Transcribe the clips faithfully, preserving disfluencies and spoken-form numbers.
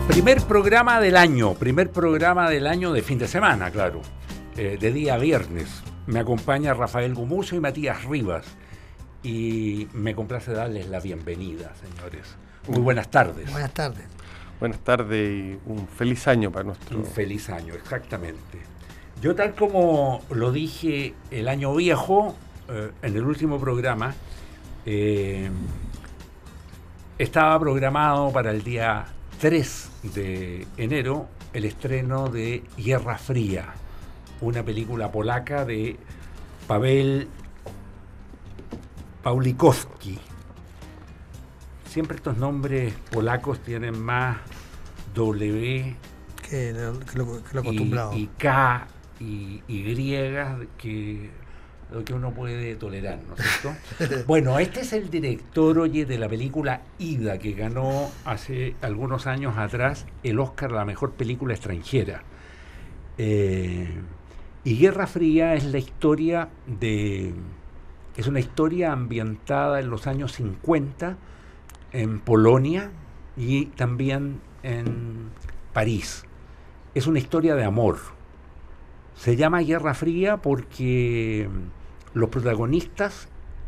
Primer programa del año, primer programa del año de fin de semana, claro, eh, de día viernes. Me acompaña Rafael Gumucio y Matías Rivas. Y me complace darles la bienvenida, señores. Muy buenas tardes. Buenas tardes. Buenas tardes y un feliz año para nuestro... Un feliz año, exactamente. Yo, tal como lo dije el año viejo, eh, en el último programa, eh, estaba programado para el día tres de enero el estreno de Guerra Fría, una película polaca de Paweł Pawlikowski. Siempre estos nombres polacos tienen más W que lo, que lo, que lo acostumbrado. Y, y K y Y que lo que uno puede tolerar, ¿no es cierto? Bueno, este es el director, oye, de la película Ida, que ganó hace algunos años atrás el Oscar a la mejor película extranjera. Eh, y Guerra Fría es la historia de... Es una historia ambientada en los años cincuenta en Polonia y también en París. Es una historia de amor. Se llama Guerra Fría porque los protagonistas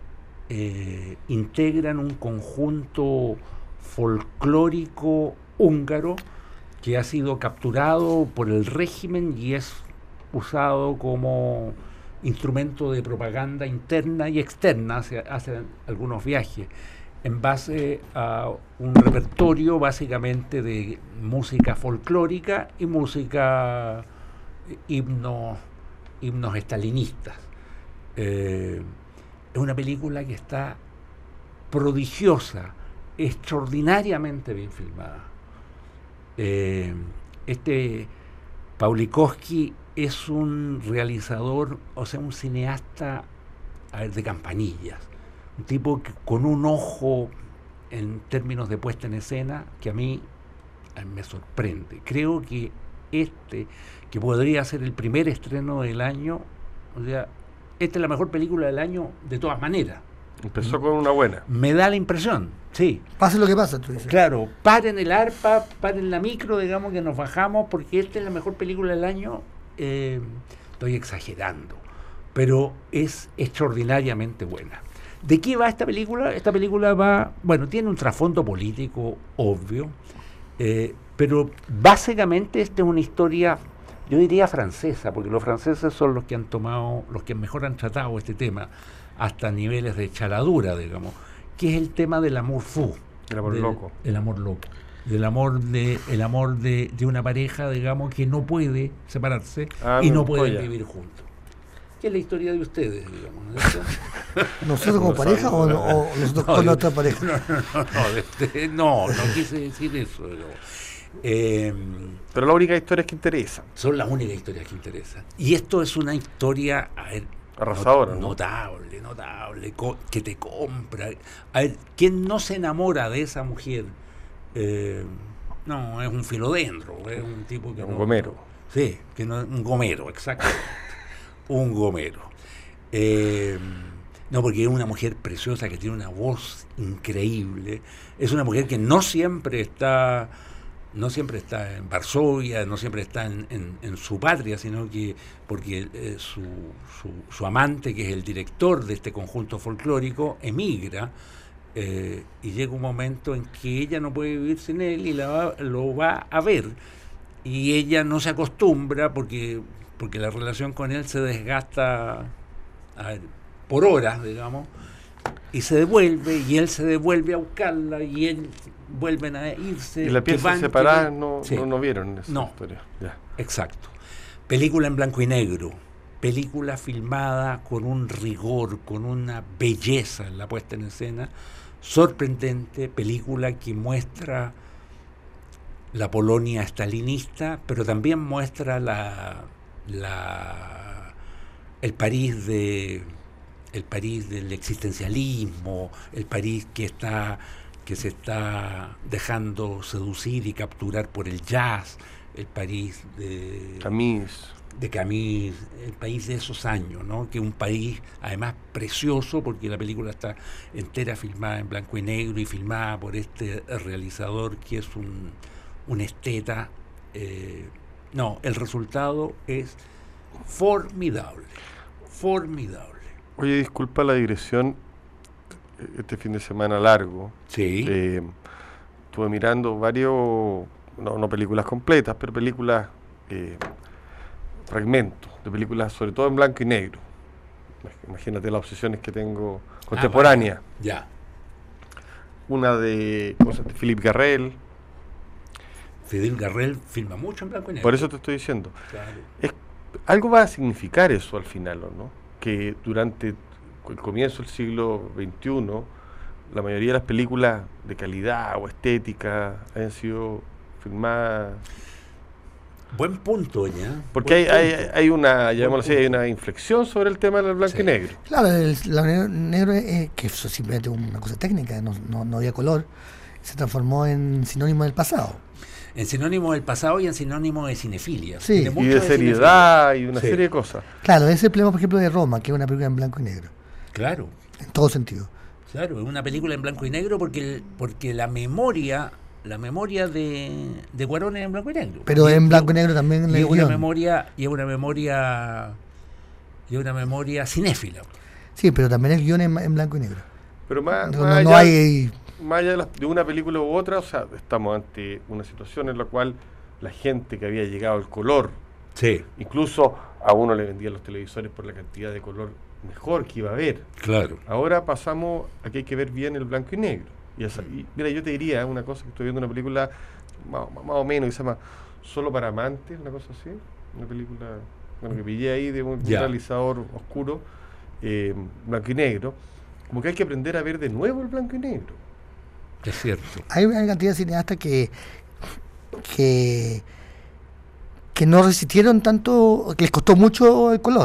eh, integran un conjunto folclórico húngaro que ha sido capturado por el régimen y es usado como instrumento de propaganda interna y externa. Hace, hace algunos viajes en base a un repertorio básicamente de música folclórica y música himnos, himnos estalinistas. Eh, es una película que está prodigiosa, extraordinariamente bien filmada. Eh, este Pawlikowski es un realizador, o sea, un cineasta, a ver, de campanillas. Un tipo que, con un ojo en términos de puesta en escena que a mí, a mí me sorprende. Creo que este, que podría ser el primer estreno del año, o sea, esta es la mejor película del año de todas maneras. Empezó con una buena. Me da la impresión, sí. Pase lo que pasa, tú dices. Claro, paren el arpa, paren la micro, digamos que nos bajamos, porque esta es la mejor película del año. Eh, estoy exagerando, pero es extraordinariamente buena. ¿De qué va esta película? Esta película va, bueno, tiene un trasfondo político obvio, eh, pero básicamente esta es una historia, yo diría francesa, porque los franceses son los que han tomado, los que mejor han tratado este tema, hasta niveles de chaladura, digamos, que es el tema del amor fou, el amor del, loco, el amor loco, del amor de, el amor de, de una pareja, digamos, que no puede separarse ah, y no pueden vivir juntos. ¿Qué es la historia de ustedes, digamos? ¿No? ¿Nosotros como no pareja o, no, o nosotros no, con nuestra pareja? No, no, no, no, de, no, no quise decir eso. Eh, Pero las únicas historias que interesan. Son las únicas historias que interesan. Y esto es una historia, a ver, arrasadora, not, ¿no? Notable, notable, co que te compra. A ver, ¿quién no se enamora de esa mujer? Eh, no, es un filodendro, es un tipo que un no, gomero. Sí, que no, un gomero, exactamente. Un gomero. Eh, no, porque es una mujer preciosa que tiene una voz increíble. Es una mujer que no siempre está, no siempre está en Varsovia, no siempre está en, en, en su patria, sino que porque eh, su, su, su amante, que es el director de este conjunto folclórico, emigra eh, y llega un momento en que ella no puede vivir sin él y la va, lo va a ver. Y ella no se acostumbra porque... porque la relación con él se desgasta a ver, por horas, digamos, y se devuelve, y él se devuelve a buscarla, y él vuelven a irse. Y la pieza separada no, sí. no, no vieron esa no. historia. Ya. Exacto. Película en blanco y negro, película filmada con un rigor, con una belleza en la puesta en escena, sorprendente, película que muestra la Polonia estalinista, pero también muestra la... La, el París de el París del existencialismo, el París que está que se está dejando seducir y capturar por el jazz, el París de Camus, de Camus, el país de esos años, ¿no? Que es un país además precioso porque la película está entera filmada en blanco y negro y filmada por este realizador que es un un esteta. Eh, no, el resultado es formidable, formidable. Oye, disculpa la digresión, este fin de semana largo. Sí. Eh, estuve mirando varios, no, no películas completas, pero películas, eh, fragmentos de películas, sobre todo en blanco y negro. Imagínate las obsesiones que tengo contemporáneas. Ah, bueno, ya. Una de, ¿cómo se llama? Philip Garrel. Philip Garrel filma mucho en blanco y negro. Por eso te estoy diciendo. Claro. Es, algo va a significar eso al final, ¿no? Que durante el comienzo del siglo veintiuno, la mayoría de las películas de calidad o estética hayan sido filmadas. Buen punto, ya. Porque hay, hay, hay una, llamémoslo así, hay una inflexión sobre el tema del blanco Sí. y negro. Claro, el blanco negro es que eso es simplemente una cosa técnica, no, no, no había color, se transformó en sinónimo del pasado. En sinónimo del pasado y en sinónimo de cinefilia. Sí. Tiene Y mucho de seriedad y una Sí. serie de cosas. Claro, ese es el problema, por ejemplo, de Roma, que es una película en blanco y negro, Claro, en todo sentido. claro, es una película en blanco y negro porque el- porque la memoria, la memoria de, de Cuarón es en blanco y negro. Pero Y- en y- blanco y negro también en y el es una guión. memoria, y es una memoria, y es una memoria cinéfila. Sí, pero también el guión es en blanco y negro. Pero más, No, más no, no allá, hay... más allá de, las- de una película u otra, o sea, estamos ante una situación en la cual la gente que había llegado al color, Sí, incluso a uno le vendían los televisores por la cantidad de color mejor que iba a haber. claro. Ahora pasamos a que hay que ver bien el blanco y negro. Y, esa- y mira, yo te diría una cosa, que estoy viendo una película más, más o menos que se llama Solo para amantes, una cosa así, una película, bueno, que pillé ahí de un, Ya. realizador oscuro, eh, blanco y negro. Como que hay que aprender a ver de nuevo el blanco y negro. Es cierto. Hay una cantidad de cineastas que, que, que no resistieron tanto, que les costó mucho el color.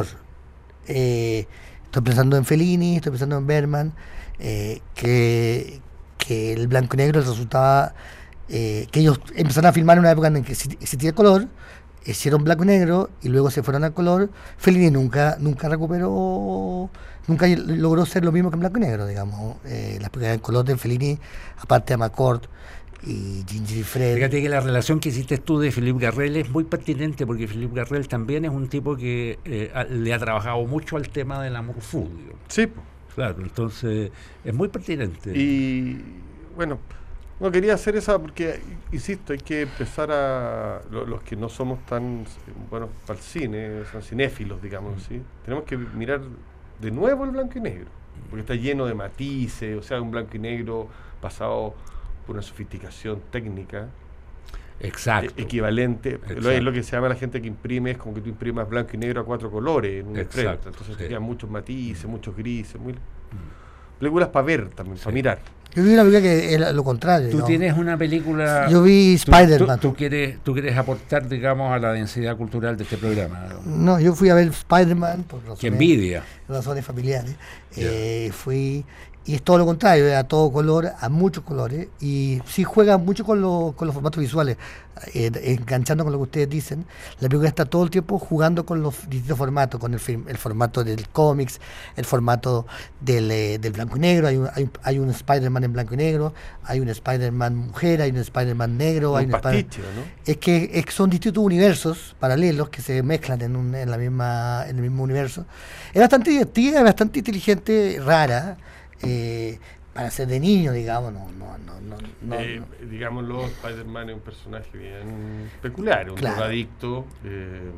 Eh, estoy pensando en Fellini, estoy pensando en Bergman, eh, que, que el blanco y negro resultaba, eh, que ellos empezaron a filmar en una época en que exi- existía el color, hicieron blanco y negro y luego se fueron al color. Fellini nunca nunca recuperó, nunca logró ser lo mismo que en blanco y negro, digamos. Eh, las películas en color de Fellini, aparte de Amarcord y Ginger y Fred. Fíjate que la relación que hiciste tú de Philip Garrel es muy pertinente porque Philip Garrel también es un tipo que eh, a- le ha trabajado mucho al tema del amor fútil. Sí. Claro, entonces es muy pertinente. Y bueno, no quería hacer esa porque, insisto, hay que empezar a, lo- los que no somos tan eh, buenos para el cine, son cinéfilos, digamos así, tenemos que mirar de nuevo el blanco y negro, porque está lleno de matices, o sea, un blanco y negro pasado por una sofisticación técnica Exacto. e- equivalente. Exacto. Lo, es lo que se llama la gente que imprime, es como que tú imprimas blanco y negro a cuatro colores en una Exacto, imprenta, entonces sí. te quedan muchos matices, muchos grises, muy, películas para ver también, Sí. para mirar. Yo vi una película que es lo contrario. Tú ¿no? tienes una película... Yo vi tú- Spider-Man. Tú, tú quieres, tú quieres aportar, digamos, a la densidad cultural de este programa. No, yo fui a ver Spider-Man por razones, ¡Qué envidia! razones familiares. Ya. Eh, fui y es todo lo contrario, a todo color, a muchos colores, y sí juega mucho con, lo- con los formatos visuales, eh, enganchando con lo que ustedes dicen. La película está todo el tiempo jugando con los distintos formatos, con el, film- el formato del cómics, el formato del, eh, del blanco y negro. Hay un, hay, un- hay un Spider-Man en blanco y negro, hay un Spider-Man mujer, hay un Spider-Man negro, hay Un un Spider- pastiche, ¿no? es que, es que son distintos universos paralelos que se mezclan en, un, en la misma en el mismo universo. Es bastante divertida, es bastante inteligente, rara, eh, para ser de niño, digamos. No, no, no, no, no, Eh, no. digámoslo, Spider-Man es un personaje bien peculiar, un Claro. drogadicto. Eh,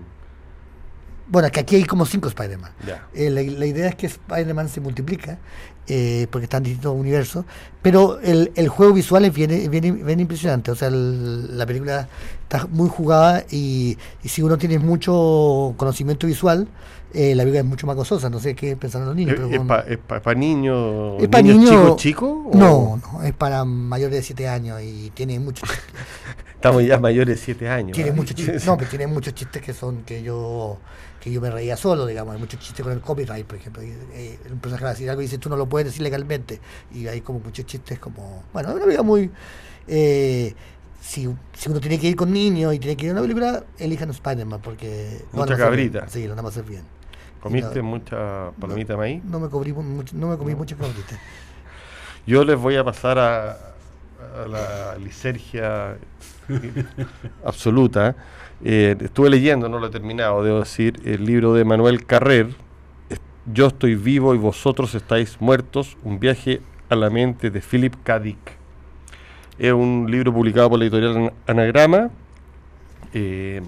Bueno, es que aquí hay como cinco Spider-Man. ya. Eh, la, la idea es que Spider-Man se multiplica, eh, porque están en distintos universos, pero el, el juego visual es bien, es bien, bien impresionante. O sea, el- la película está muy jugada y, y si uno tiene mucho conocimiento visual, eh, la película es mucho más gozosa. No sé qué piensan los niños. ¿Es, pero es con- para pa, niños Es pa' niños niños- chicos chicos? o- No, no, es para mayores de siete años y tiene muchos Estamos ya mayores de siete años. tiene ¿eh? muchos chistes, no, pero tiene muchos chistes que son que yo que yo me reía solo, digamos. Hay muchos chistes con el copyright, por ejemplo. Y, eh, un personaje va a decir algo y dice, tú no lo puedes decir legalmente. Y hay como muchos chistes como... Bueno, es una película muy... Eh, si, si uno tiene que ir con niños y tiene que ir a una película, elijan Spider-Man porque... lo van Mucha a pasar bien. cabrita. Sí, lo van a hacer bien. ¿Comiste No, mucha palomita de maíz? No me, cubrí mucho, no me comí muchas cabritas. Yo les voy a pasar a, a la lisergia absoluta. Eh, estuve leyendo, no lo he terminado, debo decir, el libro de Manuel Carrer, Yo estoy vivo y vosotros estáis muertos, un viaje a la mente de Philip K. Dick. Es un libro publicado por la editorial Anagrama, eh,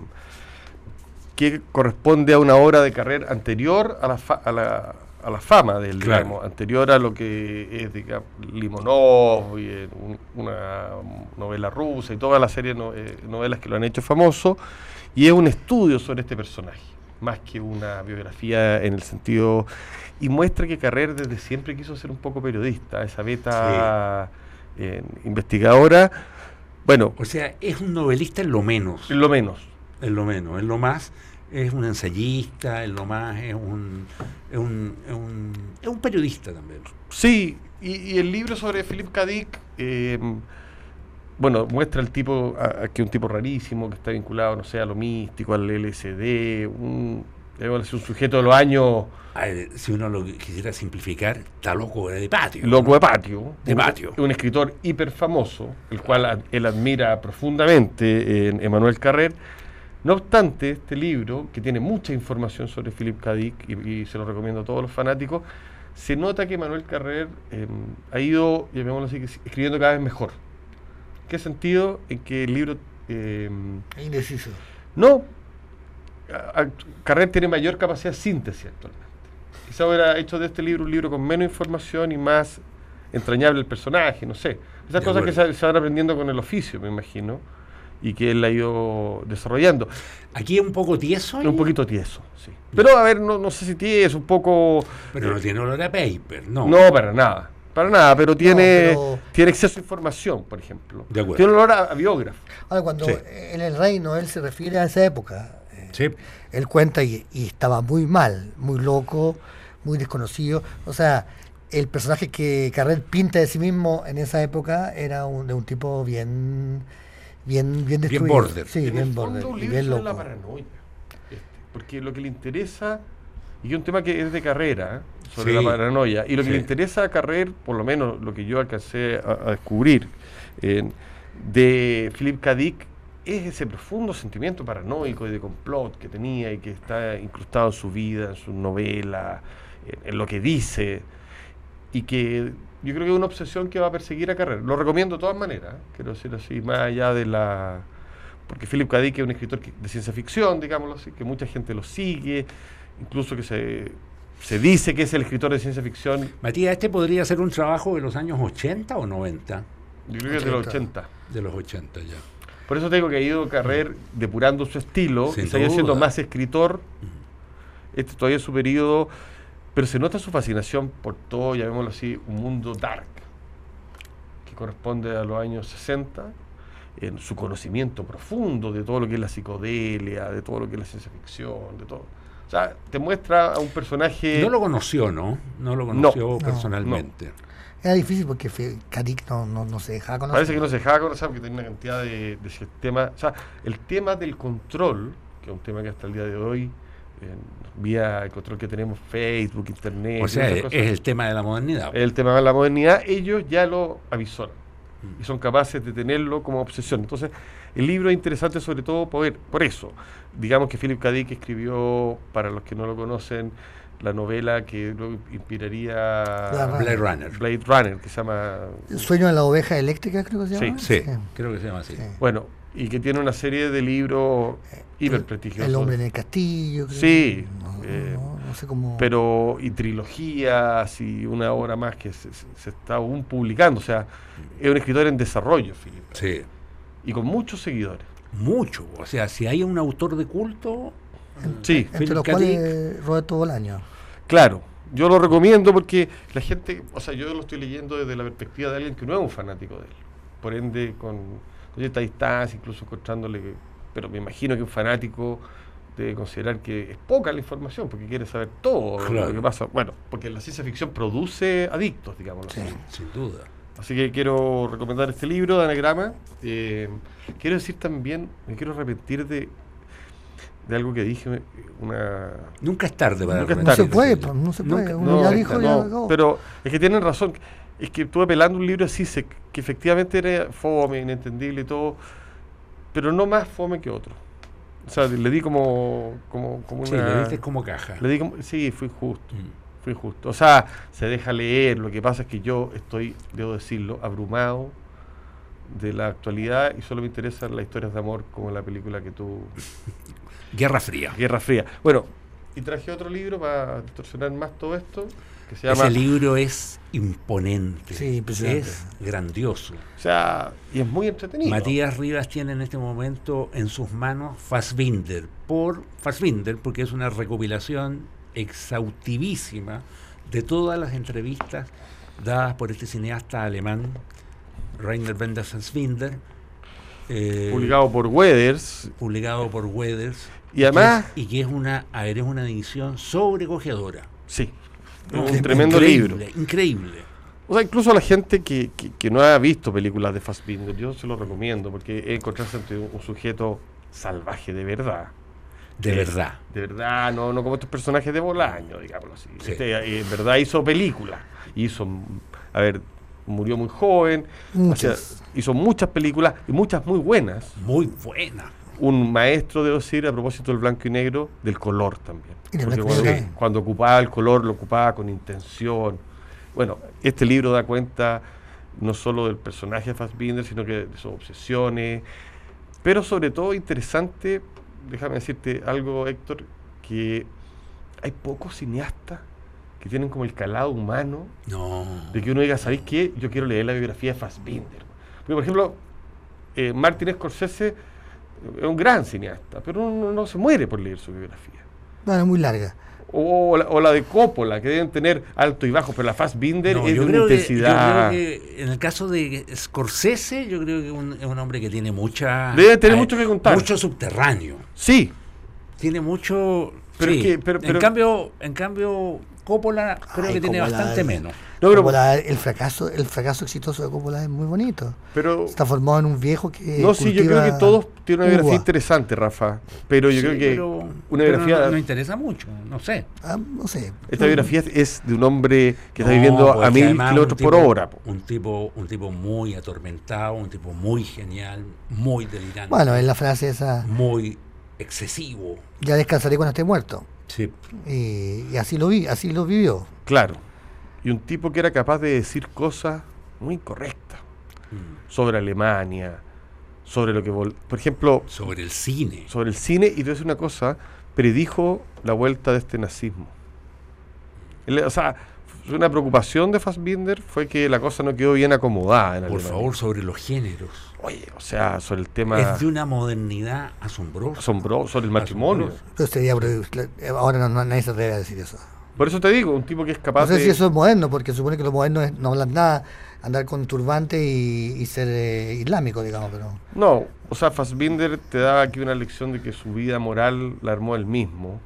que corresponde a una obra de Carrer anterior a la, fa- a la, a la fama del Claro. digamos, anterior a lo que es, digamos, Limonov, y, eh, un- una novela rusa y toda la serie de no, eh, novelas que lo han hecho famoso, y es un estudio sobre este personaje, más que una biografía en el sentido, y muestra que Carrer desde siempre quiso ser un poco periodista, esa beta eh, investigadora, bueno, O sea, es un novelista en lo menos. en lo menos. En lo menos. En lo más es un ensayista, en lo más es un, es un, es un, es un periodista también. Sí, y, y el libro sobre Philip K. Dick, eh, bueno, muestra el tipo, a, a que es un tipo rarísimo, que está vinculado, no sé, a lo místico, al L S D, un, debe ser un sujeto de los años A ver, si uno lo quisiera simplificar, está loco de patio. loco ¿no? de patio. De un, patio. Un escritor hiper famoso, el cual ad- él admira profundamente en Emmanuel Carrer. No obstante, este libro, que tiene mucha información sobre Philip K. Dick, y, y se lo recomiendo a todos los fanáticos, se nota que Emmanuel Carrer eh, ha ido, llamémoslo así, escribiendo cada vez mejor. ¿En qué sentido? En que el libro... Eh, Indeciso. no, a- a- Carrer tiene mayor capacidad de síntesis actualmente. Quizá hubiera hecho de este libro un libro con menos información y más entrañable el personaje, no sé. Esas De cosas que acuerdo. se, se van aprendiendo con el oficio, me imagino, y que él ha ido desarrollando. Aquí es un poco tieso. Es un poquito tieso, sí. Pero a ver, no, no sé si tieso, un poco... Pero no tiene olor a paper, no. No, para nada. Para nada, pero tiene, pero- tiene exceso de información, por ejemplo. De acuerdo. Tiene olor a, a biógrafo. Ahora, cuando Sí. en El Reino él se refiere a esa época, eh, Sí. él cuenta y, y estaba muy mal, muy loco, muy desconocido. O sea, el personaje que Carrer pinta de sí mismo en esa época era un, de un tipo bien, bien, bien destruido. border. Sí, En el bien fondo, border, un y libro bien sobre la loco. paranoia. Este, porque lo que le interesa, y es un tema que es de carrera, ¿eh? sobre Sí. la paranoia, y lo que Sí. le interesa a Carrer, por lo menos lo que yo alcancé a, a descubrir eh, de Philip K. Dick, es ese profundo sentimiento paranoico y de complot que tenía y que está incrustado en su vida, en su novela, en, en lo que dice, y que yo creo que es una obsesión que va a perseguir a Carrer. Lo recomiendo de todas maneras, ¿eh? Quiero decir así, más allá de la... Porque Philip K. Dick es un escritor que- de ciencia ficción, digámoslo así, que mucha gente lo sigue, incluso que se, se dice que es el escritor de ciencia ficción, Matías, este podría ser un trabajo de los años ochenta o noventa. yo creo que es de los ochenta. ochenta. De los ochenta ya. Por eso tengo que ha ido Carrer depurando su estilo, Sin y se ha ido siendo duda. más escritor. Este todavía es su periodo, pero se nota su fascinación por todo, llamémoslo así, un mundo dark, que corresponde a los años sesenta, en su conocimiento profundo de todo lo que es la psicodelia, de todo lo que es la ciencia ficción, de todo. O sea, te muestra a un personaje... No lo conoció, ¿no? No lo conoció No. personalmente. Era difícil porque Fe- K. Dick no, no, no se dejaba conocer. Parece que no se dejaba conocer porque tenía una cantidad de, de sistemas. O sea, el tema del control, que es un tema que hasta el día de hoy, eh, vía el control que tenemos Facebook, Internet, O sea, y es, esas cosas, es el tema de la modernidad. el tema de la modernidad, ellos ya lo avisoran Mm. y son capaces de tenerlo como obsesión. Entonces, el libro es interesante sobre todo por, por eso. Digamos que Philip K. Dick escribió, para los que no lo conocen, la novela que luego inspiraría Blade Runner. Blade Runner, que se llama... El sueño de la oveja eléctrica, creo que se Sí, llama. Sí, creo que se llama así. Sí. Bueno, y que tiene una serie de libros hiper prestigiosos. El hombre en el castillo. creo. Sí, No, eh, no, no sé cómo. Pero, y trilogías y una obra más que se, se- se está aún publicando. O sea, es un escritor en desarrollo, Philip. Sí. Y con muchos seguidores. Mucho. O sea, si hay un autor de culto, Sí, Entre Philip los K. cuales Roberto Bolaño. claro. Yo lo recomiendo porque la gente, o sea, yo lo estoy leyendo desde la perspectiva de alguien que no es un fanático de él. Por ende, con, con cierta distancia, incluso encontrándole, pero me imagino que un fanático debe considerar que es poca la información porque quiere saber todo Claro. lo que pasa. Bueno, porque la ciencia ficción produce adictos, digamos. Sí. sin duda. Así que quiero recomendar este libro de Anagrama. Eh, quiero decir también, me quiero arrepentir de, de algo que dije, una... Nunca es tarde para Nunca es No tarde. se puede, pues, no se puede. Nunca- Uno ya no, dijo, no, ya acabó. pero es que tienen razón. es que estuve pelando un libro así, se, que efectivamente era fome, inentendible y todo, pero no más fome que otro. O sea, le di como, como, como Sí, una... le diste como caja. Le di como, sí, fui justo, Mm. fui justo. O sea, se deja leer, lo que pasa es que yo estoy, debo decirlo, abrumado de la actualidad y solo me interesan las historias de amor como la película que tú... Guerra Fría. Guerra Fría. Bueno, y traje otro libro para distorsionar más todo esto, que se llama... Ese libro es imponente, Sí, impresionante. pues, es grandioso. O sea, y es muy entretenido. Matías Rivas tiene en este momento en sus manos Fassbinder, por Fassbinder, porque es una recopilación exhautivísima de todas las entrevistas dadas por este cineasta alemán, Rainer Werner Fassbinder, eh, Publicado por Weathers. publicado por Weathers, Y además... y que es una, a ver, es una edición sobrecogedora. Sí, No, un tremendo libro. increíble, increíble. O sea, incluso a la gente que, que, que no ha visto películas de Fassbinder, yo se lo recomiendo, porque es encontrarse ante un, un sujeto salvaje de verdad. De Eh, verdad. De verdad, no, no como estos personajes de Bolaño, digámoslo así. Sí. Este, eh, en verdad hizo películas. Hizo, a ver, murió muy joven. Muchas. hacía- hizo muchas películas y muchas muy buenas. Muy buena. Un maestro, debo decir, a propósito del blanco y negro, del color también. Y del Porque blanco y cuando, negro también. cuando ocupaba el color, lo ocupaba con intención. Bueno, este libro da cuenta no solo del personaje de Fassbinder, sino que de sus obsesiones, pero sobre todo interesante, déjame decirte algo, Héctor, que hay pocos cineastas que tienen como el calado humano No. de que uno diga, ¿sabéis qué? Yo quiero leer la biografía de Fassbinder. Porque, por ejemplo, eh, Martin Scorsese es un gran cineasta, pero uno no se muere por leer su biografía. Bueno, muy larga. O la, o la de Coppola, que deben tener alto y bajo, pero la Fassbinder No, es yo de una creo que- intensidad. yo creo que en el caso de Scorsese, yo creo que un- es un hombre que tiene mucha... Debe tener eh, mucho que contar. Mucho subterráneo. Sí, Tiene mucho... Pero sí. es que- pero- pero- en cambio, en cambio, Coppola creo Ay, que tiene Coppola bastante es- menos. no, pero, Coppola, el fracaso, el fracaso exitoso de Coppola es muy bonito. pero Está formado en un viejo que no, sí, yo creo cultiva que todos tienen una biografía uva. interesante, Rafa. Pero yo Sí, creo que pero- una pero biografía, no, no interesa mucho, no sé. Ah, no sé. esta biografía es de un hombre que está No, viviendo pues a que mil además kilómetros un por tipo- hora. po. Un tipo, un tipo muy atormentado, un tipo muy genial, muy delirante, Bueno, es la frase esa, muy excesivo. ya descansaré cuando esté muerto. Sí. Y, y así lo vi, así lo vivió. Claro. Y un tipo que era capaz de decir cosas muy correctas Mm. sobre Alemania, sobre lo que... vol- Por ejemplo, Sobre el cine. sobre el cine, y te voy a decir una cosa, predijo la vuelta de este nazismo. Él, o sea, una preocupación de Fassbinder fue que la cosa no quedó bien acomodada en Por Alemania. favor, sobre los géneros. Oye, o sea, sobre el tema Es de una modernidad asombrosa. asombroso, sobre el matrimonio. Asombroso. Pero sería, pero ahora no, no- nadie se atreve a decir eso. Por eso te digo, un tipo que es capaz No sé de... si eso es moderno, porque supone que lo moderno es no hablar nada, andar con turbante y, y ser eh, islámico, digamos, pero... No, o sea, Fassbinder te da aquí una lección de que su vida moral la armó él mismo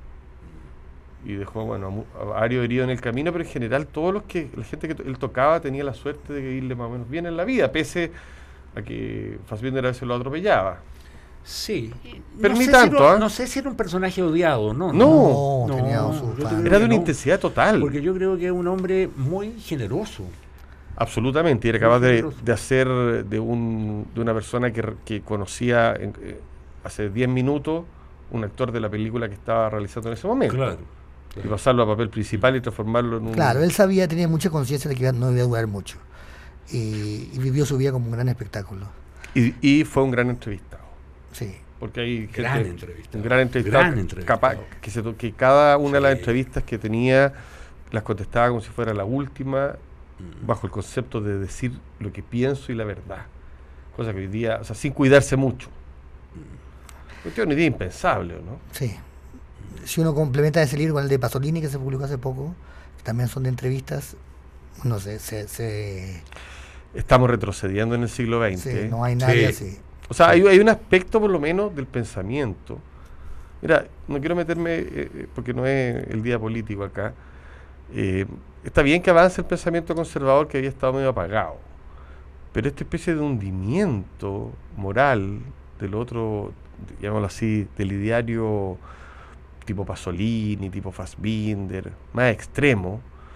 y dejó, bueno, a, mu- a varios heridos en el camino, pero en general todos los que, la gente que to- él tocaba tenía la suerte de irle más o menos bien en la vida, pese a que Fassbinder a veces lo atropellaba. Sí. Pero no ni sé tanto, si era- ¿ah? No sé si era un personaje odiado, ¿no? No. No, tenía su yo fan. creo Era de que una no, intensidad total. Porque yo creo que es un hombre muy generoso. Absolutamente, y era capaz de, generoso. de hacer de, un, de una persona que, re- que conocía en- eh, hace diez minutos un actor de la película que estaba realizando en ese momento. Claro. Y pasarlo a papel principal y transformarlo en un... Claro, él sabía, tenía mucha conciencia de que iba- no iba a durar mucho. Y, y vivió su vida como un gran espectáculo. Y, y fue un gran entrevistado. Sí. Porque hay gente, Gran entrevistado. un gran entrevistado, Gran que- entrevistado. capaz que, se to- que cada una de las Sí. entrevistas que tenía las contestaba como si fuera la última, Mm. bajo el concepto de decir lo que pienso y la verdad. Cosa que hoy día, o sea, sin cuidarse mucho. Cuestión hoy día impensable, ¿no? Sí. Si uno complementa ese libro con el de Pasolini, que se publicó hace poco, que también son de entrevistas, no sé, se, se, Estamos retrocediendo en el siglo veinte. sí, ¿eh? no hay nadie Sí. así. O sea, hay, hay un aspecto por lo menos del pensamiento. Mira, no quiero meterme, eh, eh, porque no es el día político acá. Eh, está bien que avance el pensamiento conservador que había estado medio apagado, pero esta especie de hundimiento moral del otro, llamémoslo así, del ideario tipo Pasolini, tipo Fassbinder, más extremo,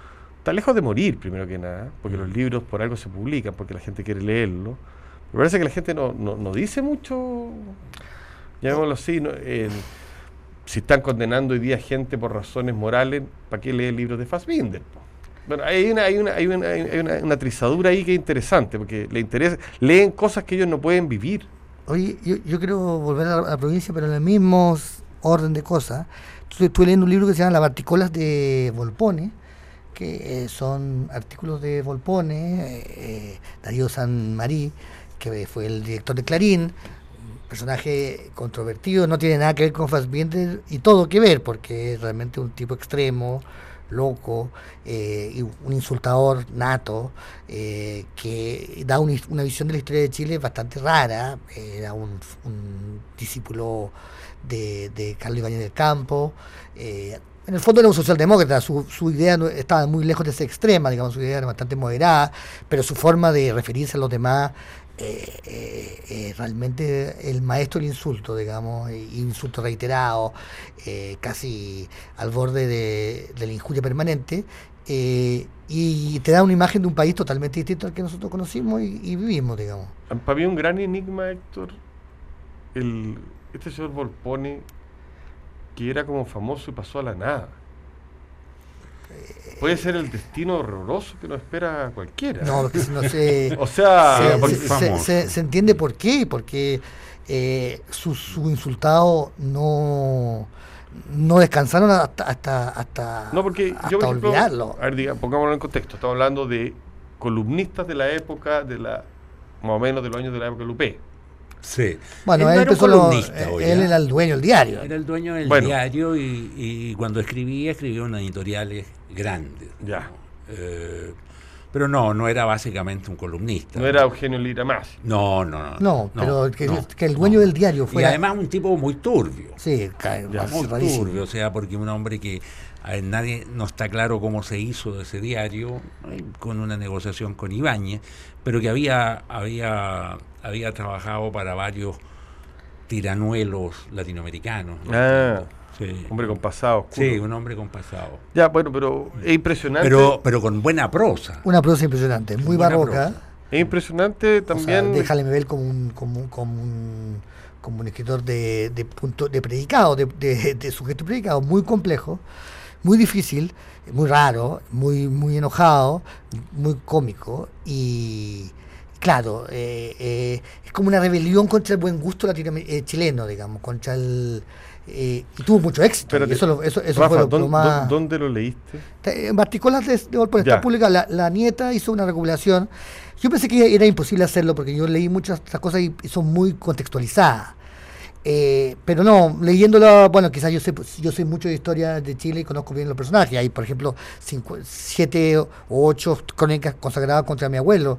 está lejos de morir, primero que nada, porque los libros por algo se publican, porque la gente quiere leerlo. Me parece que la gente no, no, no dice mucho, llamémoslo así, no, eh, si están condenando hoy día gente por razones morales, ¿para qué leer libros de Fassbinder? Bueno, hay una, hay una, hay una, hay una, una trizadura ahí que es interesante, porque le interesa, leen cosas que ellos no pueden vivir. Oye, yo, yo quiero volver a la, a la provincia, pero en el mismo orden de cosas. Entonces, estuve leyendo un libro que se llama Las Barticolas de Volpone, que eh, son artículos de Volpone, eh, Darío Sanmarí, que fue el director de Clarín, un personaje controvertido, no tiene nada que ver con Fassbinder y todo que ver, porque es realmente un tipo extremo, loco, eh, y un insultador nato, eh, que da un, una visión de la historia de Chile bastante rara. Era un, un discípulo de, de Carlos Ibáñez del Campo. Eh, en el fondo era un socialdemócrata, su, su idea no, estaba muy lejos de ser extrema, digamos, su idea era bastante moderada, pero su forma de referirse a los demás, eh, eh, eh, realmente el maestro del insulto, digamos, insulto reiterado, eh, casi al borde de, de la injuria permanente, eh, y te da una imagen de un país totalmente distinto al que nosotros conocimos y, y vivimos, digamos. Para mí un gran enigma, Héctor, el, este señor Volpone, que era como famoso y pasó a la nada. Puede ser el destino horroroso que nos espera a cualquiera. No, no sé. O sea, se, se, se, se, se entiende por qué, porque eh, sus su insultados no, no descansaron hasta hasta, hasta, no, porque hasta yo, por ejemplo, olvidarlo. A ver, diga, pongámoslo en contexto. Estamos hablando de columnistas de la época, de la más o menos de los años de la época de Lupé. Sí. Bueno, él, él, empezó lo, él era el dueño del diario. Era el dueño del bueno. diario y, y cuando escribía, escribía unas editoriales grandes. Ya. ¿no? Eh, pero no, no era básicamente un columnista. No era Eugenio Lira más. No, no, no. No, pero no, que, no, que el dueño no. del diario fuera... Y además un tipo muy turbio. Sí, ya, muy rarísimo. turbio, o sea, porque un hombre que a ver, nadie no está claro cómo se hizo ese diario, ¿no? Con una negociación con Ibáñez, pero que había, había, había trabajado para varios tiranuelos latinoamericanos, ¿no? Ah, sí. Hombre con pasado oscuro. Sí, un hombre con pasado. Ya, bueno, pero es impresionante. Pero, pero con buena prosa. Una prosa impresionante, muy Buena barroca. prosa. Es impresionante también. O sea, déjale ver como un, como, un- como un como un escritor de, de punto de predicado, de, de, de sujeto predicado, muy complejo, muy difícil, muy raro, muy, muy enojado, muy cómico y claro, eh, eh, es como una rebelión contra el buen gusto latino, eh, chileno, digamos, contra el eh, y tuvo mucho éxito. Espérate, Y eso lo- eso, eso Rafa, fue lo, ¿dónde, lo más. ¿dónde lo leíste? En Barticolas de, de Volpone Ya. está publicada. La, la nieta hizo una recopilación. Yo pensé que era imposible hacerlo porque yo leí muchas de estas cosas y, y son muy contextualizadas. Eh, pero no, leyéndolo, bueno, quizás yo sé, pues, yo sé mucho de historia de Chile y conozco bien los personajes. Hay, por ejemplo, cinco, siete o ocho crónicas consagradas contra mi abuelo.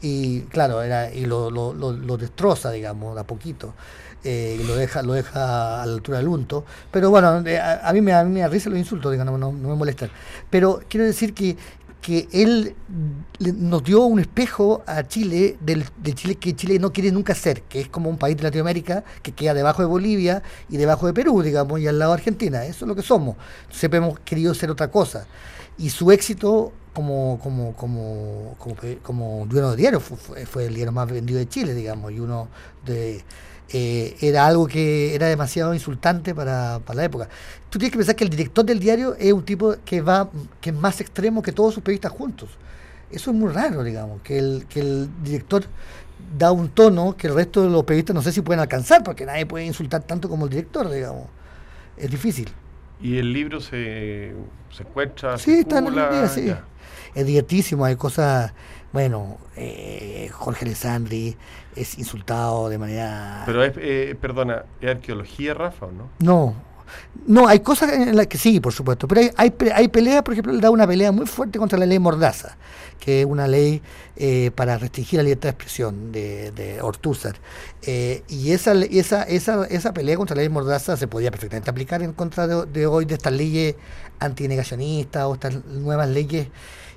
Y claro, era, y lo, lo, lo, lo destroza, digamos, de a poquito. Eh, y lo deja, lo deja a la altura del unto. Pero bueno, eh, a, a mí me, a mí me da risa los insultos, digamos, no, no me molestan. Pero quiero decir que que él le- nos dio un espejo a Chile, del, de Chile que Chile no quiere nunca ser, que es como un país de Latinoamérica que queda debajo de Bolivia y debajo de Perú, digamos, y al lado de Argentina. Eso es lo que somos. Siempre hemos querido ser otra cosa. Y su éxito como como como como, pe- como dueño de diario fue, fue- fue el diario más vendido de Chile, digamos, y uno de eh, era algo que era demasiado insultante para, para la época. Tú tienes que pensar que el director del diario es un tipo que va que es más extremo que todos sus periodistas juntos. Eso es muy raro, digamos, que el que el director da un tono que el resto de los periodistas no sé si pueden alcanzar, porque nadie puede insultar tanto como el director, digamos. Es difícil. Y el libro se, se encuentra. Sí, está en el circula, día, sí. ya. Es divertísimo, hay cosas, bueno, eh, Jorge Alessandri es insultado de manera... Pero es, eh, perdona, ¿es arqueología, Rafa, o no? No, no, hay cosas en las que sí, por supuesto, pero hay, hay, pe- hay peleas, por ejemplo, él da una pelea muy fuerte contra la ley Mordaza, que es una ley eh, para restringir la libertad de expresión de, de Ortúzar. Eh, y esa, le- esa, esa, esa pelea contra la ley Mordaza se podía perfectamente aplicar en contra de, de hoy de estas leyes antinegacionistas o estas nuevas leyes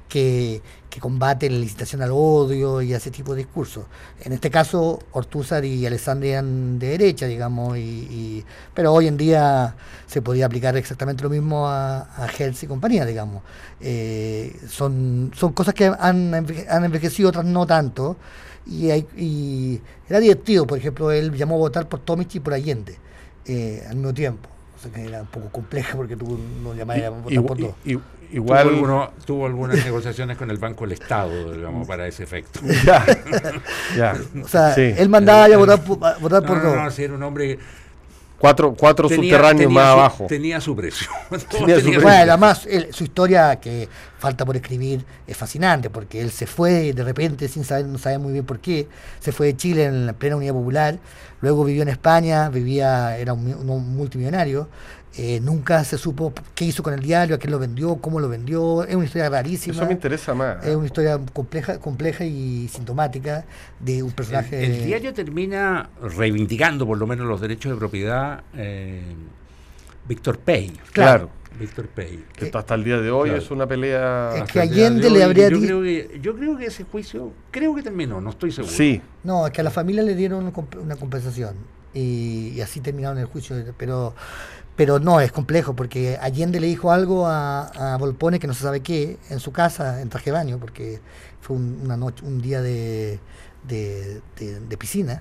que, que combate la incitación al odio y ese tipo de discursos. En este caso, Ortúzar y Alessandri eran de derecha, digamos, y, y, pero hoy en día se podría aplicar exactamente lo mismo a, a Hertz y compañía, digamos. Eh, son, son cosas que han, enveje- han envejecido, otras no tanto, y, hay, y era divertido. Por ejemplo, él llamó a votar por Tomic y por Allende eh, al mismo tiempo. O sea que era un poco compleja porque tú no llamabas a votar por dos. I- i- igual. Tuvo, alguno- tuvo algunas negociaciones con el Banco del Estado, digamos, para ese efecto. Ya, ya. O sea, Sí. él mandaba ya a votar, por- a votar No, por no, dos. no, si era un hombre... Cuatro, cuatro tenía- subterráneos tenía más su- abajo. Tenía su precio. Todos Tenía su tenían precio. Bueno, además, él- su historia, que falta por escribir, es fascinante, porque él se fue de repente, sin saber, no sabe muy bien por qué, se fue de Chile en la plena Unidad Popular, luego vivió en España, vivía, era un, mi- un multimillonario, eh, nunca se supo qué hizo con el diario, a quién lo vendió, cómo lo vendió, es una historia rarísima. Eso me interesa más. Es una historia compleja, compleja y sintomática de un personaje. El, el diario termina reivindicando por lo menos los derechos de propiedad eh, Víctor Pey. Claro. Víctor Pey. Que hasta el día de hoy Claro. es una pelea. Es Hasta que el día Allende de le hoy, habría yo di- creo que yo creo que ese juicio creo que terminó, no estoy seguro. Sí, No, es que a la familia le dieron comp- una compensación y, y así terminaron el juicio, pero pero no, es complejo porque Allende le dijo algo a, a Volpone que no se sabe qué, en su casa, en traje de baño, porque fue un, una noche, un día de, de, de- de piscina,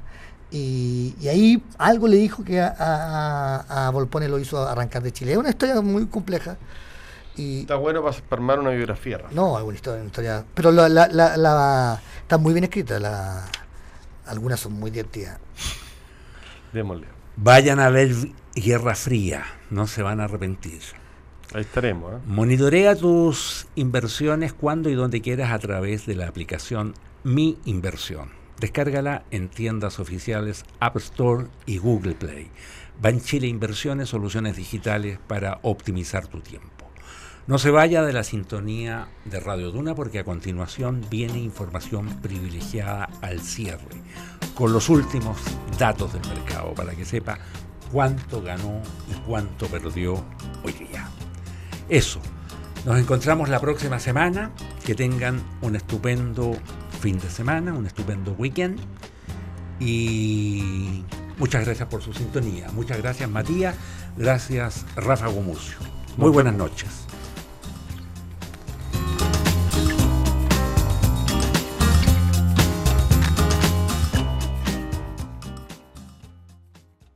y, y ahí algo le dijo que a, a, a Volpone lo hizo arrancar de Chile. Es una historia muy compleja. Y, está bueno para, para armar una biografía. Rafa. no, es una historia, una historia pero la, la, la, la- está muy bien escrita, la, algunas son muy divertidas. Démosle. Vayan a ver Guerra Fría, no se van a arrepentir. Ahí estaremos. ¿eh? Monitorea tus inversiones cuando y donde quieras a través de la aplicación Mi Inversión. Descárgala en tiendas oficiales App Store y Google Play. Banchile Inversiones, soluciones digitales para optimizar tu tiempo. No se vaya de la sintonía de Radio Duna porque a continuación viene información privilegiada al cierre, con los últimos datos del mercado para que sepa cuánto ganó y cuánto perdió hoy día. Eso, nos encontramos la próxima semana, que tengan un estupendo fin de semana, un estupendo weekend y muchas gracias por su sintonía. Muchas gracias Matías, gracias Rafa Gumucio. Muy buenas noches.